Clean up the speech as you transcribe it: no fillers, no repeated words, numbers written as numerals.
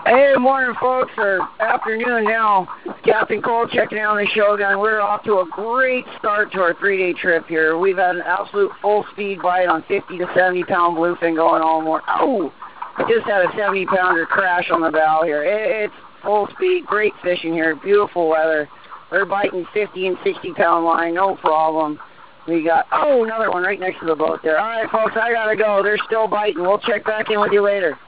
Hey, morning, folks, or afternoon now. Captain Cole checking out on the Shogun. We're off to a great start to our 3-day trip here. We've had an absolute full-speed bite on 50 to 70-pound bluefin going all morning. Oh, I just had a 70-pounder crash on the bow here. It's full speed, great fishing here, beautiful weather. They're biting 50 and 60-pound line, no problem. We got, another one right next to the boat there. All right, folks, I got to go. They're still biting. We'll check back in with you later.